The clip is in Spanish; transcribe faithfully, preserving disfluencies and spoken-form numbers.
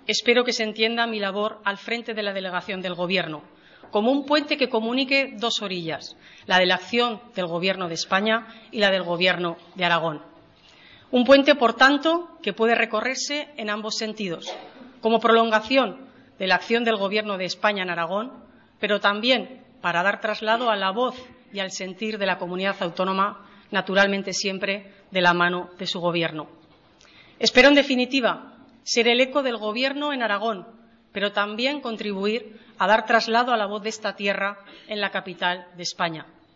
espero que se entienda mi labor al frente de la delegación del Gobierno como un puente que comunique dos orillas, la de la acción del Gobierno de España y la del Gobierno de Aragón. Un puente, por tanto, que puede recorrerse en ambos sentidos, como prolongación de la acción del Gobierno de España en Aragón, pero también para dar traslado a la voz y al sentir de la comunidad autónoma, naturalmente siempre de la mano de su Gobierno. Espero, en definitiva, ser el eco del Gobierno en Aragón, pero también contribuir a dar traslado a la voz de esta tierra en la capital de España.